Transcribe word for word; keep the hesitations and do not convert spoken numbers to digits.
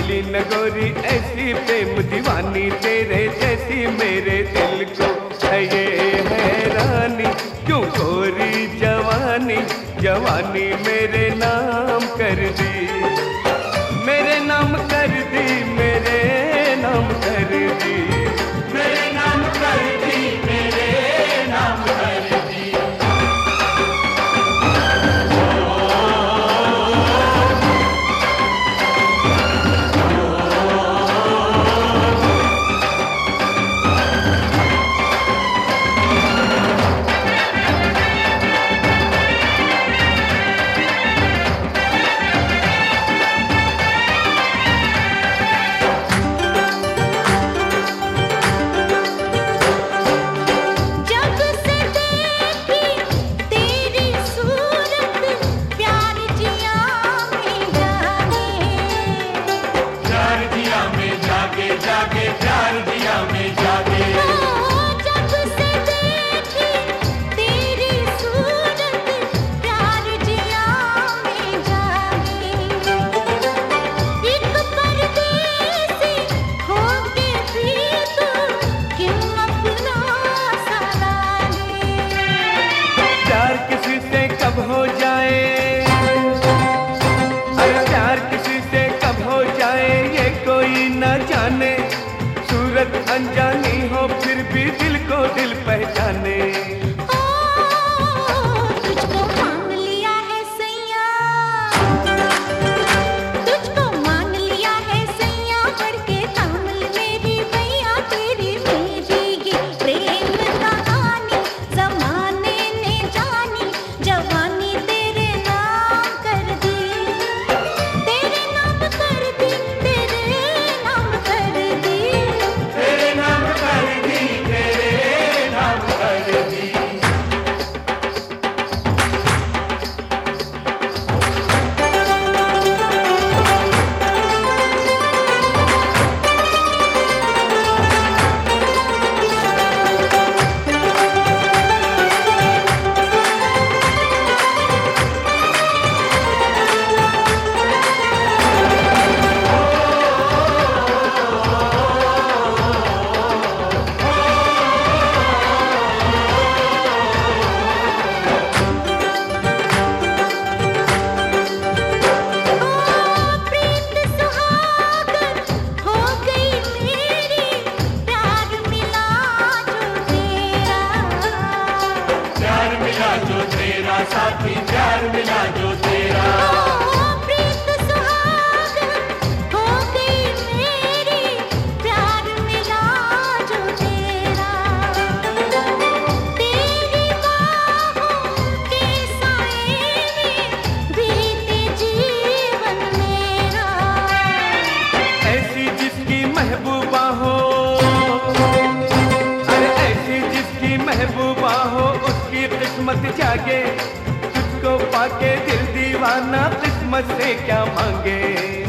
मिली न गोरी ऐसी प्रेम दीवानी, तेरे जैसी मेरे दिल को है ये हैरानी। क्यों गोरी जवानी जवानी मेरे नाम कर दी, मेरे नाम कर दी, मेरे नाम कर दी, मेरे नाम कर दी, मेरे नाम कर दी। हो जाए अरे प्यार किसी से कब हो जाए ये कोई न जाने, सूरत अनजानी हो फिर भी दिल को दिल पहचाने। तुझको मान लिया है सैया, तुझको मान लिया है सैया, करके तामल मेरी भैया, तेरी मेरी ये प्रेम कहानी जमाने ने जानी, जवानी तेरे नाम कर दी, तेरे नाम कर दी, तेरे नाम कर दी, तेरे नाम कर दी, तेरे नाम कर दी। साथी प्यार मिला जो तेरा, प्रीत सुहागन हो गई मेरी, प्यार मिला जो तेरा, तेरी बाहों के साए में बीते जीवन मेरा। ऐसी जिसकी महबूबा हो, अरे ऐसी जिसकी महबूबा हो उसकी किस्मत जागे, तुझको पाके दिल दीवाना किस्मत से क्या मांगे।